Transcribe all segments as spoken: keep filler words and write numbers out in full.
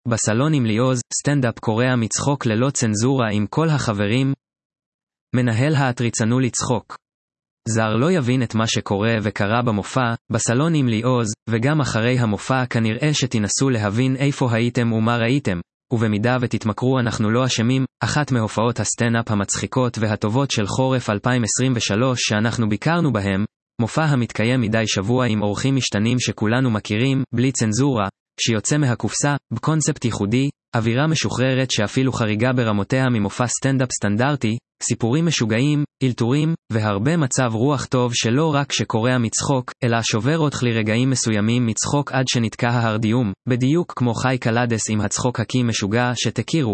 בסלון עם ליעוז, סטנדאפ קורע מצחוק ללא צנזורה עם כל החברים. מנהל האטריצנו לצחוק. זר לא יבין את מה שקורה וקרה במופע, בסלון עם ליעוז, וגם אחרי המופע כנראה שתנסו להבין איפה הייתם ומה ראיתם, ובמידה ותתמכרו אנחנו לא אשמים, אחת מהופעות הסטנדאפ המצחיקות והטובות של חורף אלפיים עשרים ושלוש שאנחנו ביקרנו בהם, מופע המתקיים מדי שבוע עם אורחים משתנים שכולנו מכירים, בלי צנזורה, שיוצא מהקופסה, בקונספט ייחודי, אווירה משוחררת שאפילו חריגה ברמותיה ממופע סטנדאפ סטנדרטי, סיפורים משוגעים, אלתורים, והרבה מצב רוח טוב שלא רק שקורע מצחוק, אלא שובר אותך לרגעים מסוימים מצחוק עד שנתקע ההרדיום, בדיוק כמו חי קלדס עם הצחוק הקי משוגע שתכירו.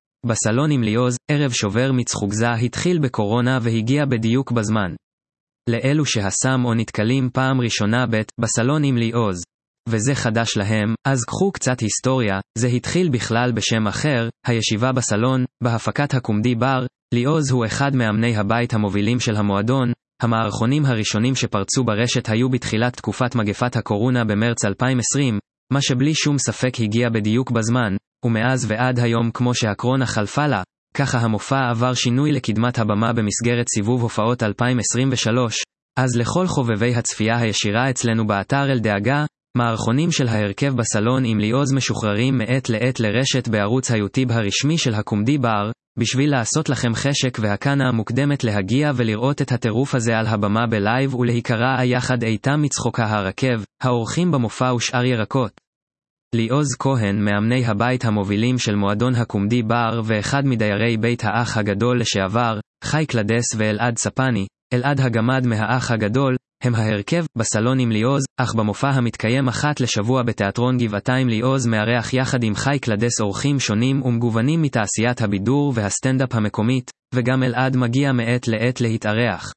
בסלון עם ליעוז, ערב שובר מצחוק זה התחיל בקורונה והגיע בדיוק בזמן. לאלו שהסם או נתקלים פעם ראשונה בית, בסלון עם ליעוז. וזה חדש להם, אז קחו קצת היסטוריה, זה התחיל בכלל בשם אחר, הישיבה בסלון, בהפקת הקומדי בר, ליעוז הוא אחד מאמני הבית המובילים של המועדון, המערכונים הראשונים שפרצו ברשת היו בתחילת תקופת מגפת הקורונה במרץ אלפיים עשרים, מה שבלי שום ספק הגיע בדיוק בזמן, ומאז ועד היום כמו שהקורונה חלפה לה, ככה המופע עבר שינוי לקדמת הבמה במסגרת סיבוב הופעות אלפיים עשרים ושלוש, אז לכל חובבי הצפייה הישירה אצלנו באתר אל דאגה, מערכונים של ההרכב בסלון עם ליעוז משוחררים מעת לעת לרשת בערוץ היוטיוב הרשמי של הקומדי בר, בשביל לעשות לכם חשק והקנה המוקדמת להגיע ולראות את הטירוף הזה על הבמה בלייב ולהיקרע יחד איתם מצחוקה הרכב, האורחים במופע ושאר ירקות. ליעוז כהן, מאמני הבית המובילים של מועדון הקומדי בר ואחד מדיירי בית האח הגדול לשעבר, חי קלדס ואלעד ספני, אלעד הגמד מהאח הגדול, הם ההרכב בסלון עם ליעוז, אך במופע המתקיים אחת לשבוע בתיאטרון גבעתיים ליעוז מארח יחד עם חי קלדס אורחים שונים ומגוונים מתעשיית הבידור והסטנדאפ המקומית, וגם אלעד מגיע מעת לעת להתארח.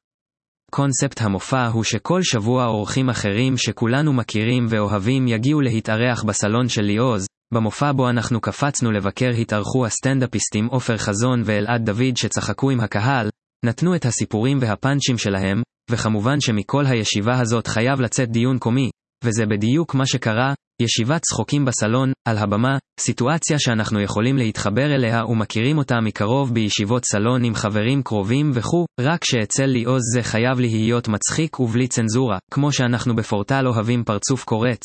קונספט המופע הוא שכל שבוע אורחים אחרים שכולנו מכירים ואוהבים יגיעו להתארח בסלון של ליעוז, במופע בו אנחנו קפצנו לבקר התארחו הסטנדאפיסטים עופר חזון ואלעד דוד שצחקו עם הקהל, נתנו את הסיפורים והפאנצ'ים שלהם, וכמובן שמכל הישיבה הזאת חייב לצאת דיון קומי, וזה בדיוק מה שקרה, ישיבת צחוקים בסלון, על הבמה, סיטואציה שאנחנו יכולים להתחבר אליה ומכירים אותה מקרוב בישיבות סלון עם חברים קרובים וכו', רק שאצל ליעוז זה חייב להיות מצחיק ובלי צנזורה, כמו שאנחנו בפורטל אוהבים פרצוף קורץ.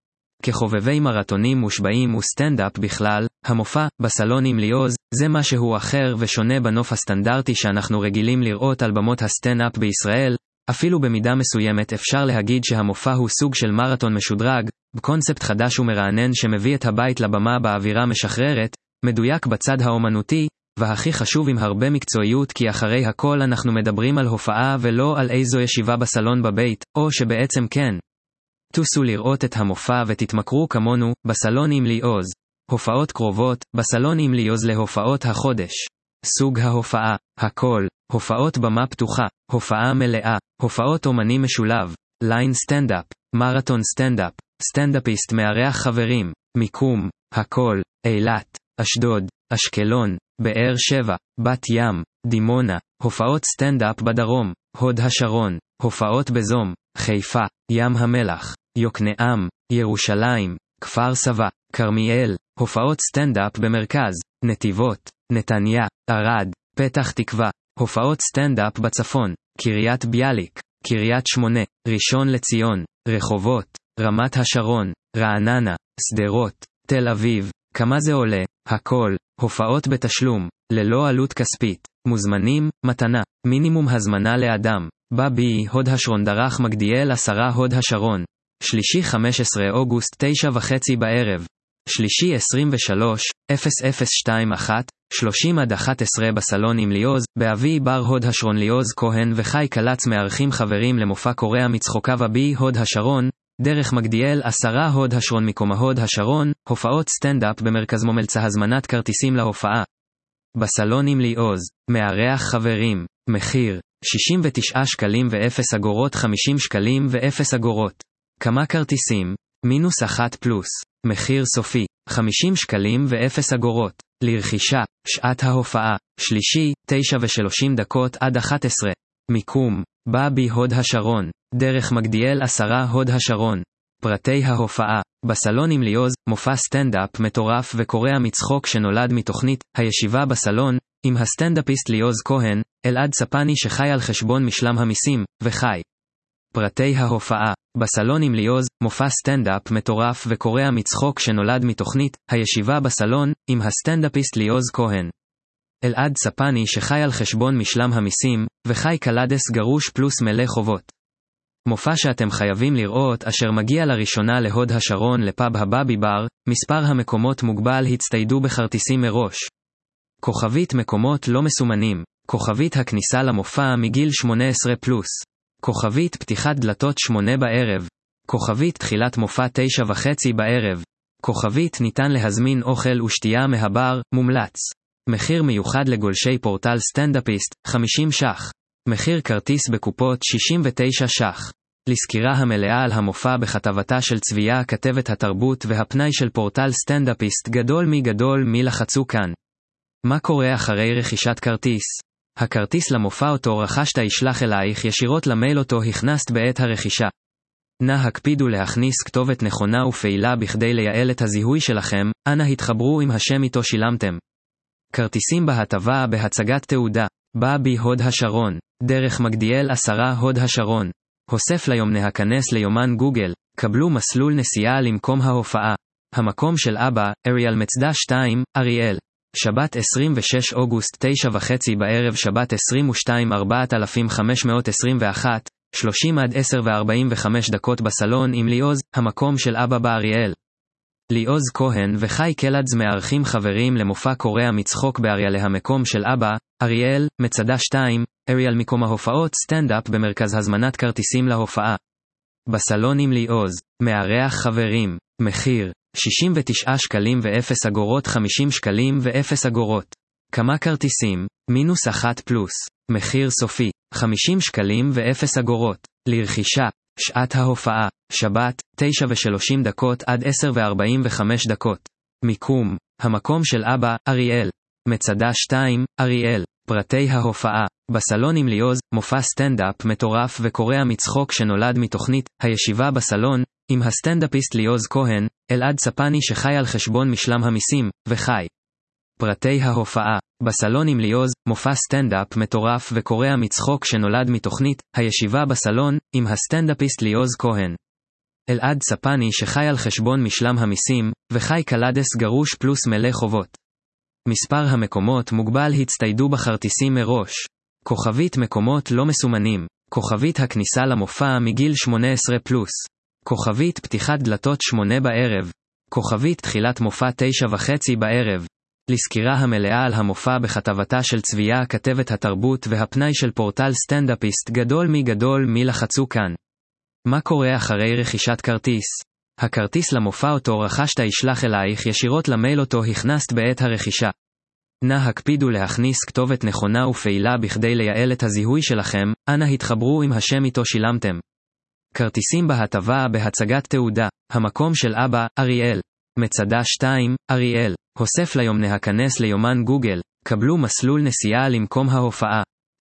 כחובבי מרתונים מושבעים וסטנדאפ בכלל, המופע, בסלון עם ליעוז, זה משהו אחר ושונה בנוף הסטנדרטי שאנחנו רגילים לראות על במות הסטנדאפ בישראל, אפילו במידה מסוימת אפשר להגיד שהמופע הוא סוג של מרתון משודרג, בקונספט חדש ומרענן שמביא את הבית לבמה באווירה משחררת, מדויק בצד האומנותי, והכי חשוב עם הרבה מקצועיות כי אחרי הכל אנחנו מדברים על הופעה ולא על איזו ישיבה בסלון בבית, או שבעצם כן. תוסו לראות את המופע ותתמכרו כמונו, בסלון עם ליעוז. הופעות קרובות, בסלון עם ליעוז להופעות החודש. סוג ההופעה, הכל, הופעות במה פתוחה, הופעה מלאה, הופעות אומני משולב, ליין סטנדאפ, מרתון סטנדאפ, סטנדאפיסט מארח חברים, מיקום, הכל, אילת, אשדוד, אשקלון, באר שבע, בת ים, דימונה, הופעות סטנדאפ בדרום, הוד השרון, הופעות בזום, חיפה, ים המלח, יוקנעם, ירושלים, כפר סבא, כרמיאל, הופעות סטנדאפ במרכז, נתיבות, נתניה, ערד, פתח תקווה, הופעות סטנדאפ בצפון, קריית ביאליק, קריית שמונה, ראשון לציון, רחובות, רמת השרון, רעננה, סדרות, תל אביב, כמה זה עולה, הכל, הופעות בתשלום, ללא עלות כספית, מוזמנים, מתנה, מינימום הזמנה לאדם, בבי, הוד השרון דרך מגדיאל עשרה הוד השרון, שלישי חמישה עשר אוגוסט תשע וחצי בערב, שלישי עשרים ושלוש, אפס אפס שתיים אחת, שלושים עד אחת עשרה בסלון עם ליעוז, באבי בר הוד השרון ליעוז כהן וחי קלץ מארחים חברים למופע קורע מצחוקה ובי הוד השרון, דרך מגדיאל עשרה הוד השרון מקום הוד השרון, הופעות סטנדאפ במרכז מומלצה הזמנת כרטיסים להופעה. בסלון עם ליעוז, מארח חברים, מחיר, שישים ותשעה שקלים ואפס אגורות חמישים שקלים ואפס אגורות. כמה כרטיסים? מינוס אחת פלוס. מחיר סופי, חמישים שקלים ואפס אגורות. לרכישה, שעת ההופעה, שלישי, תשע ושלושים דקות עד אחת עשרה. מיקום, בבי הוד השרון, דרך מגדיאל עשרה הוד השרון. פרטי ההופעה. בסלון עם ליעוז, מופע סטנדאפ מטורף וקורע מצחוק שנולד מתוכנית הישיבה בסלון, עם הסטנדאפיסט ליעוז כהן, אלעד ספני שחי על חשבון משלם המיסים, וחי. פרטי ההופעה. בסלון עם ליעוז, מופע סטנדאפ מטורף וקורע מצחוק שנולד מתוכנית הישיבה בסלון, עם הסטנדאפיסט ליעוז כהן. אלעד ספני שחי על חשבון משלם המיסים, וחי קלדס גרוש פלוס מלא חובות. מופע שאתם חייבים לראות אשר מגיע לראשונה להוד השרון לפאב הבאבי בר, מספר המקומות מוגבל, הצטיידו בכרטיסים מראש. כוכבית מקומות לא מסומנים. כוכבית הכניסה למופע מגיל שמונה עשרה פלוס. כוכבית פתיחת דלתות שמונה בערב. כוכבית תחילת מופע תשע וחצי בערב. כוכבית ניתן להזמין אוכל ושתייה מהבר, מומלץ. מחיר מיוחד לגולשי פורטל סטנדאפיסט, חמישים ש"ח. מחיר כרטיס בקופות שישים ותשע ש"ח. לסקירה המלאה על המופע בכתבתה של צביה כתבת התרבות והפנאי של פורטל סטנדאפיסט גדול מי גדול מי לחצו כאן. מה קורה אחרי רכישת כרטיס? הכרטיס למופע אותו רכשת ישלח אלייך ישירות למייל אותו הכנסת בעת הרכישה. נא הקפידו להכניס כתובת נכונה ופעילה בכדי לייעל את הזיהוי שלכם, אנא התחברו עם השם איתו שילמתם. כרטיסים בהטבה בהצגת תעודה. באבי הוד השרון. דרך מגדיאל עשרה הוד השרון. הוסף ליום להכנס ליומן גוגל. קבלו מסלול נסיעה למקום ההופעה. המקום של אבא, אריאל מצדה שתיים, אריאל. שבת עשרים ושש אוגוסט תשע וחצי בערב שבת עשרים ושתיים ארבעת אלפים חמש מאות עשרים ואחת, שלושים עד עשר וארבעים וחמש דקות בסלון עם ליעוז, המקום של אבא באריאל. ליעוז כהן וחי קלדס מארחים חברים למופע קורע מצחוק באריאל המקום של אבא, אריאל, מצדה שתיים, אריאל מקום ההופעות סטנדאפ במרכז הזמנת כרטיסים להופעה. בסלון עם ליעוז, מארח חברים, מחיר, שישים ותשעה שקלים ואפס אגורות חמישים שקלים ואפס אגורות. כמה כרטיסים, מינוס אחת פלוס, מחיר סופי, חמישים שקלים ואפס אגורות. לרכישה, שעת ההופעה, שבת, תשע ושלושים דקות עד עשר וארבעים וחמש דקות. מיקום, המקום של אבא, אריאל. מצדה שתיים, אריאל. פרטי ההופעה. בסלון עם ליעוז, מופע סטנדאפ מטורף וקורע מצחוק שנולד מתוכנית הישיבה בסלון, עם הסטנדאפיסט ליעוז כהן, אלעד ספני שחי על חשבון משלם המיסים, וחי. פרטי ההופעה. בסלון עם ליעוז, מופע סטנדאפ מטורף וקורע מצחוק שנולד מתוכנית הישיבה בסלון, עם הסטנדאפיסט ליעוז כהן. אלעד ספני שחי על חשבון משלם המיסים, וחי קלדס גרוש פלוס מלא חובות. מספר המקומות מוגבל, הצטיידו בכרטיסים מראש. כוכבית מקומות לא מסומנים. כוכבית הכניסה למופע מגיל שמונה עשרה פלוס. כוכבית פתיחת דלתות שמונה בערב. כוכבית תחילת מופע תשע וחצי בערב. לסקירה המלאה על המופע בכתבתה של צביה כתבת התרבות והפנאי של פורטל סטנדאפיסט גדול מי גדול מי לחצו כאן. מה קורה אחרי רכישת כרטיס? הכרטיס למופע אותו רכשת ישלח אלייך ישירות למייל אותו הכנסת בעת הרכישה. נא הקפידו להכניס כתובת נכונה ופעילה בכדי לייעל את הזיהוי שלכם, אנא התחברו עם השם איתו שילמתם. כרטיסים בהטבה בהצגת תעודה. המקום של אבא, אריאל. מצדה שתיים, אריאל. הוסף ליום להכנס ליומן גוגל. קבלו מסלול נסיעה למקום ההופעה.